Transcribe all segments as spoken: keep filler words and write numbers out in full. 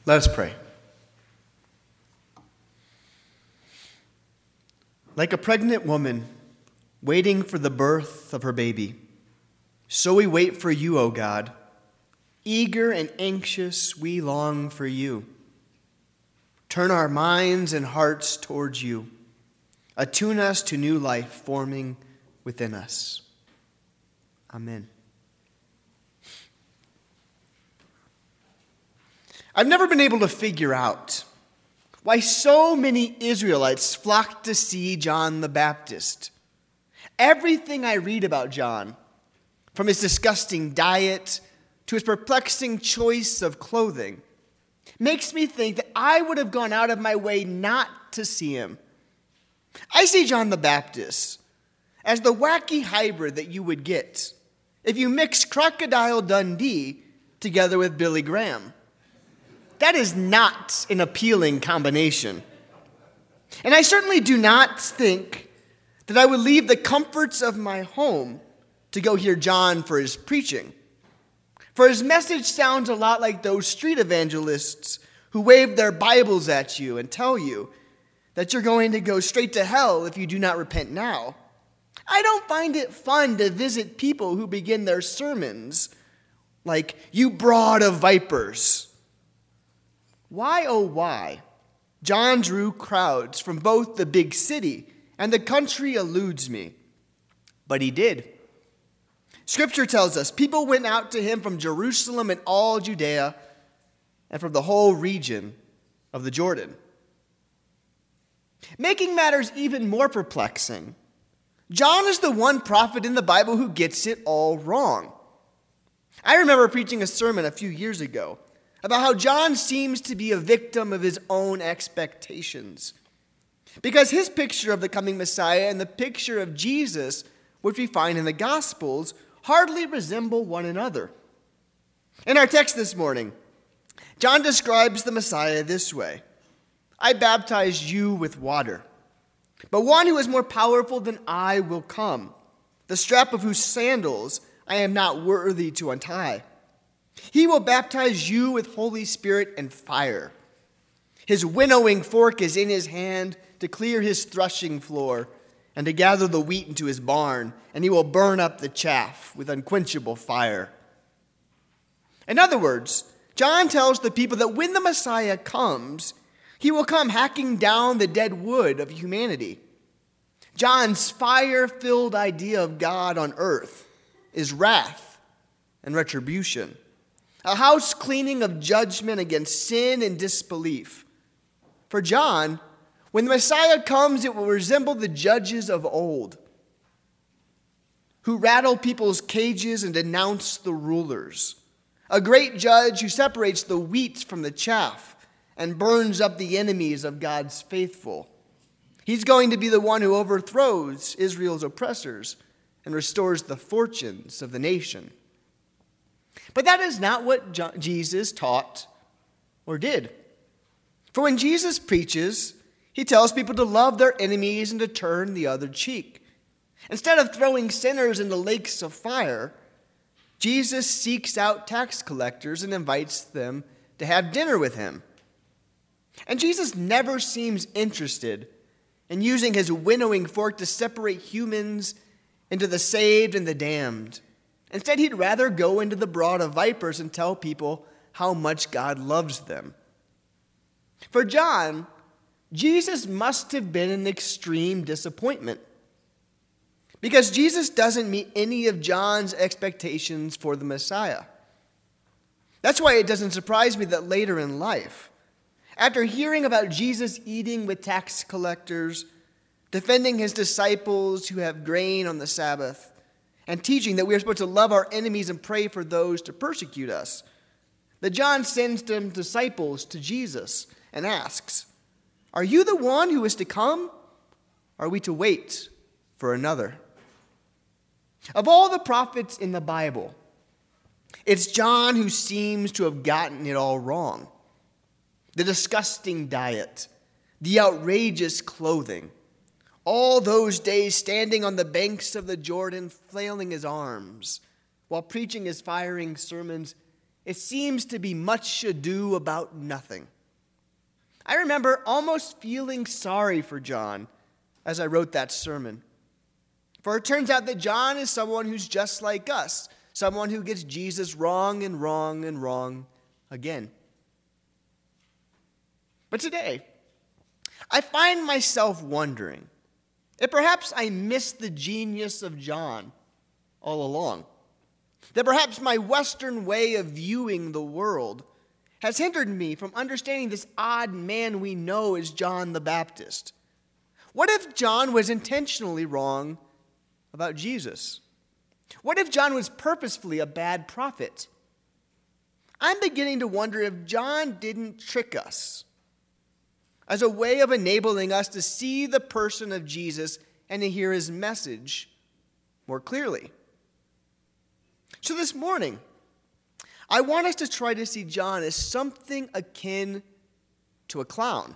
Let us pray. Like a pregnant woman waiting for the birth of her baby, so we wait for you, O God. Eager and anxious, we long for you. Turn our minds and hearts towards you. Attune us to new life forming within us. Amen. I've never been able to figure out why so many Israelites flocked to see John the Baptist. Everything I read about John, from his disgusting diet to his perplexing choice of clothing, makes me think that I would have gone out of my way not to see him. I see John the Baptist as the wacky hybrid that you would get if you mix Crocodile Dundee together with Billy Graham. That is not an appealing combination. And I certainly do not think that I would leave the comforts of my home to go hear John for his preaching. For his message sounds a lot like those street evangelists who wave their Bibles at you and tell you that you're going to go straight to hell if you do not repent now. I don't find it fun to visit people who begin their sermons like, "You brood of vipers." Why, oh why, John drew crowds from both the big city and the country eludes me. But he did. Scripture tells us people went out to him from Jerusalem and all Judea and from the whole region of the Jordan. Making matters even more perplexing, John is the one prophet in the Bible who gets it all wrong. I remember preaching a sermon a few years ago about how John seems to be a victim of his own expectations. Because his picture of the coming Messiah and the picture of Jesus, which we find in the Gospels, hardly resemble one another. In our text this morning, John describes the Messiah this way: "I baptize you with water, but one who is more powerful than I will come, the strap of whose sandals I am not worthy to untie. He will baptize you with Holy Spirit and fire. His winnowing fork is in his hand to clear his threshing floor and to gather the wheat into his barn, and he will burn up the chaff with unquenchable fire." In other words, John tells the people that when the Messiah comes, he will come hacking down the dead wood of humanity. John's fire-filled idea of God on earth is wrath and retribution, a house cleaning of judgment against sin and disbelief. For John, when the Messiah comes, it will resemble the judges of old, who rattle people's cages and denounce the rulers. A great judge who separates the wheat from the chaff and burns up the enemies of God's faithful. He's going to be the one who overthrows Israel's oppressors and restores the fortunes of the nation. But that is not what Jesus taught or did. For when Jesus preaches, he tells people to love their enemies and to turn the other cheek. Instead of throwing sinners into lakes of fire, Jesus seeks out tax collectors and invites them to have dinner with him. And Jesus never seems interested in using his winnowing fork to separate humans into the saved and the damned. Instead, he'd rather go into the brood of vipers and tell people how much God loves them. For John, Jesus must have been an extreme disappointment, because Jesus doesn't meet any of John's expectations for the Messiah. That's why it doesn't surprise me that later in life, after hearing about Jesus eating with tax collectors, defending his disciples who have grain on the Sabbath, and teaching that we are supposed to love our enemies and pray for those to persecute us, that John sends them disciples to Jesus and asks, "Are you the one who is to come? Or are we to wait for another?" Of all the prophets in the Bible, it's John who seems to have gotten it all wrong. The disgusting diet, the outrageous clothing, all those days standing on the banks of the Jordan, flailing his arms, while preaching his firing sermons, it seems to be much ado about nothing. I remember almost feeling sorry for John as I wrote that sermon. For it turns out that John is someone who's just like us, someone who gets Jesus wrong and wrong and wrong again. But today, I find myself wondering if perhaps I missed the genius of John all along. That perhaps my Western way of viewing the world has hindered me from understanding this odd man we know as John the Baptist. What if John was intentionally wrong about Jesus? What if John was purposefully a bad prophet? I'm beginning to wonder if John didn't trick us as a way of enabling us to see the person of Jesus and to hear his message more clearly. So this morning, I want us to try to see John as something akin to a clown.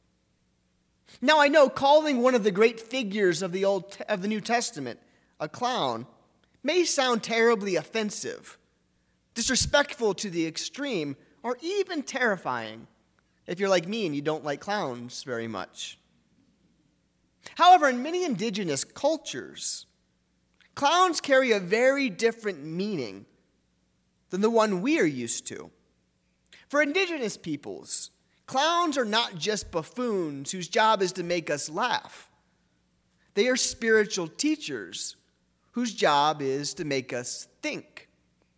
Now, I know calling one of the great figures of the Old of the New Testament a clown may sound terribly offensive, disrespectful to the extreme, or even terrifying if you're like me and you don't like clowns very much. However, in many indigenous cultures, clowns carry a very different meaning than the one we are used to. For indigenous peoples, clowns are not just buffoons whose job is to make us laugh. They are spiritual teachers whose job is to make us think.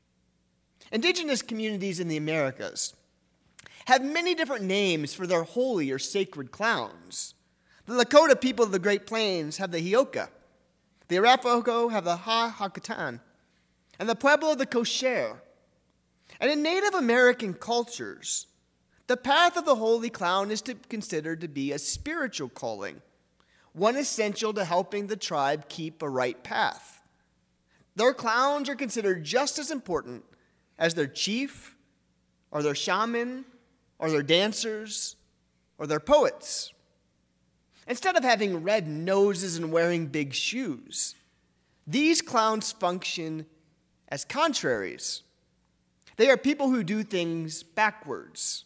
Indigenous communities in the Americas have many different names for their holy or sacred clowns. The Lakota people of the Great Plains have the Hioka. The Arapaho have the Ha-Hakatan. And the Pueblo the Kosher. And in Native American cultures, the path of the holy clown is to, considered to be a spiritual calling, one essential to helping the tribe keep a right path. Their clowns are considered just as important as their chief, or their shaman, or their dancers, or their poets. Instead of having red noses and wearing big shoes, these clowns function as contraries. They are people who do things backwards.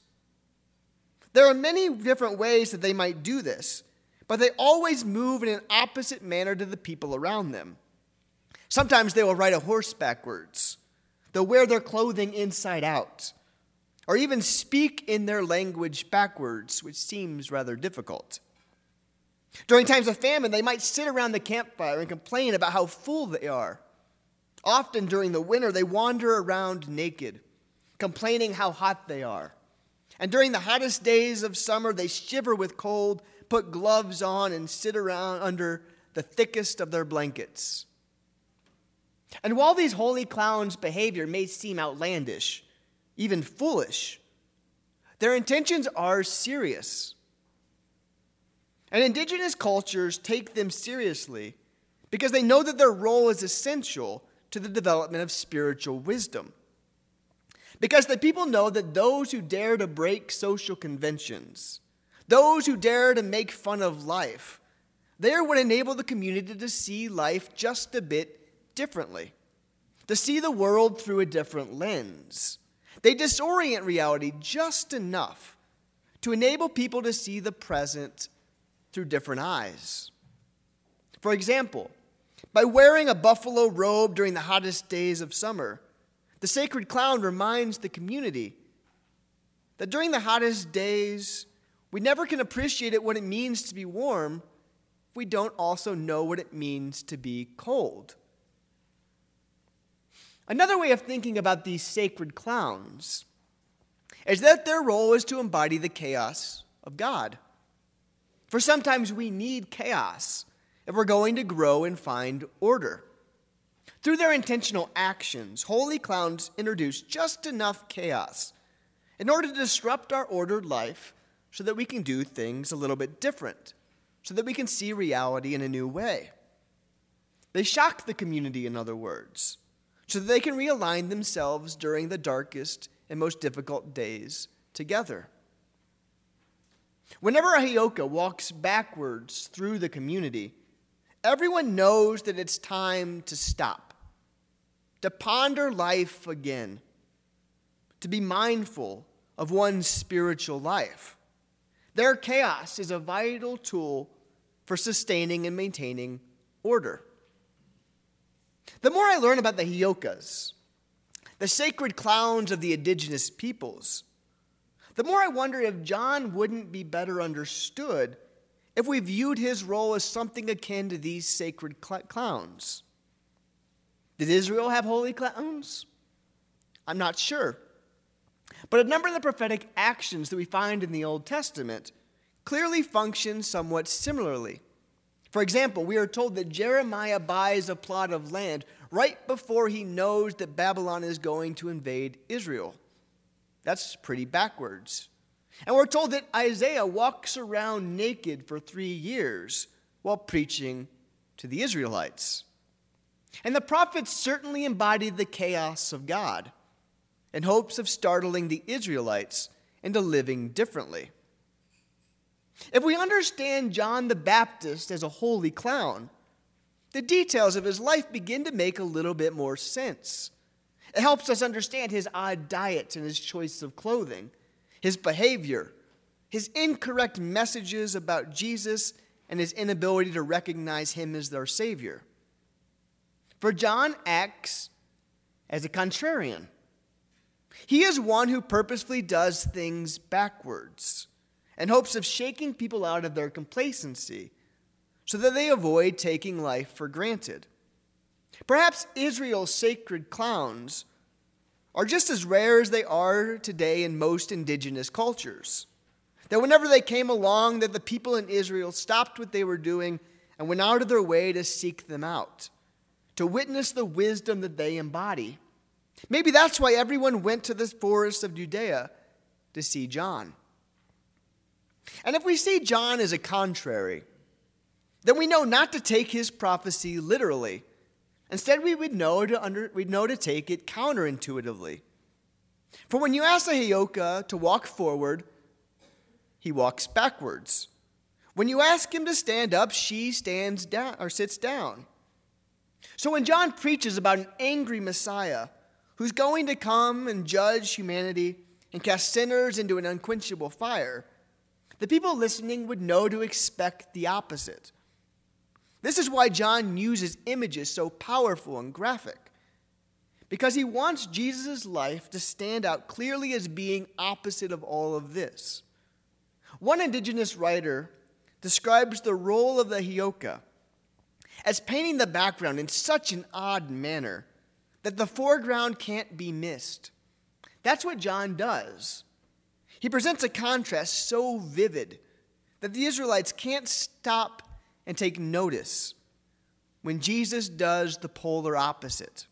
There are many different ways that they might do this, but they always move in an opposite manner to the people around them. Sometimes they will ride a horse backwards. They'll wear their clothing inside out, or even speak in their language backwards, which seems rather difficult. During times of famine, they might sit around the campfire and complain about how full they are. Often during the winter, they wander around naked, complaining how hot they are. And during the hottest days of summer, they shiver with cold, put gloves on, and sit around under the thickest of their blankets. And while these holy clowns' behavior may seem outlandish, even foolish, their intentions are serious. And indigenous cultures take them seriously because they know that their role is essential to the development of spiritual wisdom. Because the people know that those who dare to break social conventions, those who dare to make fun of life, they are what enable the community to see life just a bit differently, to see the world through a different lens. They disorient reality just enough to enable people to see the present through different eyes. For example, by wearing a buffalo robe during the hottest days of summer, the sacred clown reminds the community that during the hottest days, we never can appreciate it what it means to be warm if we don't also know what it means to be cold. Another way of thinking about these sacred clowns is that their role is to embody the chaos of God. For sometimes we need chaos if we're going to grow and find order. Through their intentional actions, holy clowns introduce just enough chaos in order to disrupt our ordered life so that we can do things a little bit different, so that we can see reality in a new way. They shock the community, in other words, so that they can realign themselves during the darkest and most difficult days together. Whenever a Hioka walks backwards through the community, everyone knows that it's time to stop, to ponder life again. to be mindful of one's spiritual life. Their chaos is a vital tool for sustaining and maintaining order. The more I learn about the Heyokas, the sacred clowns of the indigenous peoples, the more I wonder if John wouldn't be better understood if we viewed his role as something akin to these sacred cl- clowns. Did Israel have holy clowns? I'm not sure. But a number of the prophetic actions that we find in the Old Testament clearly function somewhat similarly. For example, we are told that Jeremiah buys a plot of land right before he knows that Babylon is going to invade Israel. That's pretty backwards. And we're told that Isaiah walks around naked for three years while preaching to the Israelites. And the prophets certainly embodied the chaos of God in hopes of startling the Israelites into living differently. If we understand John the Baptist as a holy clown, the details of his life begin to make a little bit more sense. It helps us understand his odd diet and his choice of clothing, his behavior, his incorrect messages about Jesus, and his inability to recognize him as their Savior. For John acts as a contrarian. He is one who purposefully does things backwards in hopes of shaking people out of their complacency so that they avoid taking life for granted. Perhaps Israel's sacred clowns are just as rare as they are today in most indigenous cultures. That whenever they came along, that the people in Israel stopped what they were doing and went out of their way to seek them out, to witness the wisdom that they embody. Maybe that's why everyone went to the forests of Judea to see John. And if we see John as a contrary, then we know not to take his prophecy literally. Instead, we would know to under, we'd know to take it counterintuitively. For when you ask a Heyoka to walk forward, he walks backwards. When you ask him to stand up, she stands down or sits down. So when John preaches about an angry Messiah who's going to come and judge humanity and cast sinners into an unquenchable fire, the people listening would know to expect the opposite. This is why John uses images so powerful and graphic, because he wants Jesus' life to stand out clearly as being opposite of all of this. One indigenous writer describes the role of the Heyoka as painting the background in such an odd manner that the foreground can't be missed. That's what John does. He presents a contrast so vivid that the Israelites can't stop and take notice when Jesus does the polar opposite.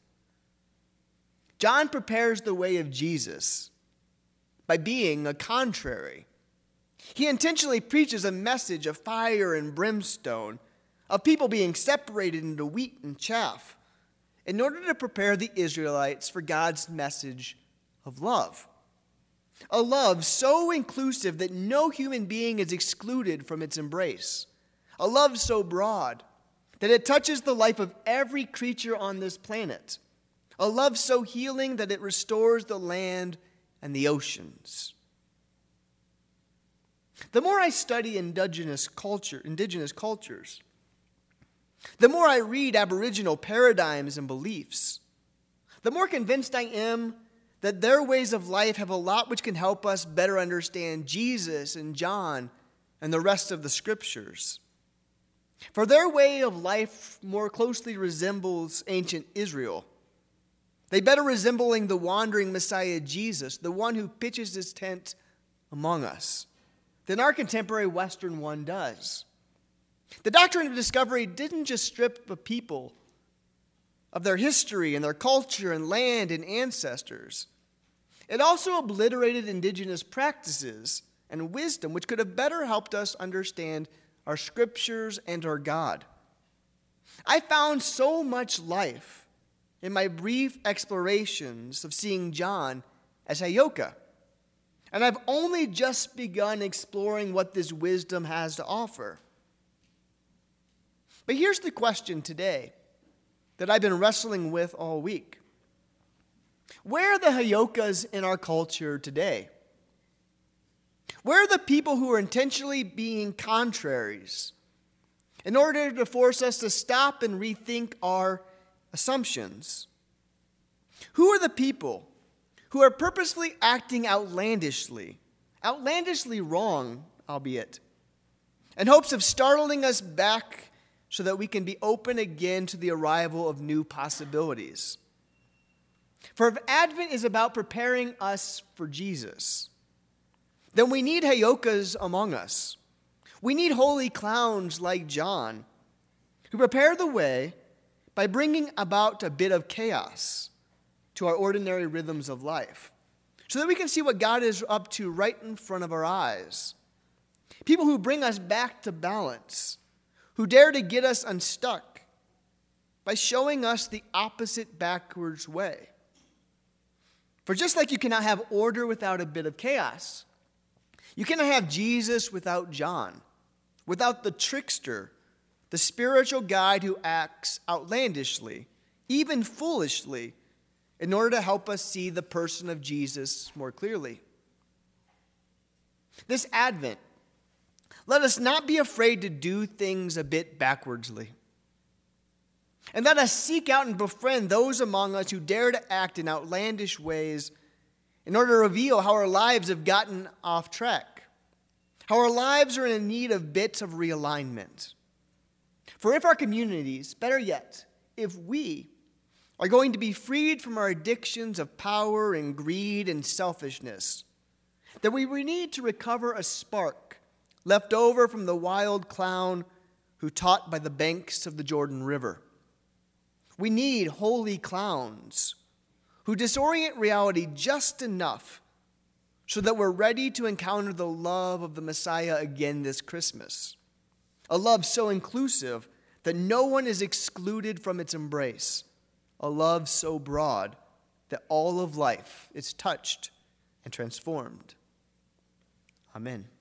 John prepares the way of Jesus by being a contrary. He intentionally preaches a message of fire and brimstone, of people being separated into wheat and chaff, in order to prepare the Israelites for God's message of love. A love so inclusive that no human being is excluded from its embrace. A love so broad that it touches the life of every creature on this planet. A love so healing that it restores the land and the oceans. The more I study indigenous culture, indigenous cultures, the more I read Aboriginal paradigms and beliefs, the more convinced I am that their ways of life have a lot which can help us better understand Jesus and John and the rest of the scriptures. For their way of life more closely resembles ancient Israel. They better resembling the wandering Messiah Jesus, the one who pitches his tent among us, than our contemporary Western one does. The doctrine of discovery didn't just strip a people of their history and their culture and land and ancestors. It also obliterated indigenous practices and wisdom which could have better helped us understand our scriptures and our God. I found so much life in my brief explorations of seeing John as Heyoka, and I've only just begun exploring what this wisdom has to offer. But here's the question today that I've been wrestling with all week. Where are the Hayokas in our culture today? Where are the people who are intentionally being contraries in order to force us to stop and rethink our assumptions? Who are the people who are purposefully acting outlandishly, outlandishly wrong, albeit, in hopes of startling us back so that we can be open again to the arrival of new possibilities? For if Advent is about preparing us for Jesus, then we need Hayokas among us. We need holy clowns like John, who prepare the way by bringing about a bit of chaos to our ordinary rhythms of life, so that we can see what God is up to right in front of our eyes. People who bring us back to balance, who dare to get us unstuck by showing us the opposite backwards way. For just like you cannot have order without a bit of chaos, you cannot have Jesus without John, without the trickster, the spiritual guide who acts outlandishly, even foolishly, in order to help us see the person of Jesus more clearly. This Advent, let us not be afraid to do things a bit backwardsly. And let us seek out and befriend those among us who dare to act in outlandish ways in order to reveal how our lives have gotten off track, how our lives are in need of bits of realignment. For if our communities, better yet, if we are going to be freed from our addictions of power and greed and selfishness, then we need to recover a spark left over from the wild clown who taught by the banks of the Jordan River. We need holy clowns who disorient reality just enough so that we're ready to encounter the love of the Messiah again this Christmas. A love so inclusive that no one is excluded from its embrace. A love so broad that all of life is touched and transformed. Amen.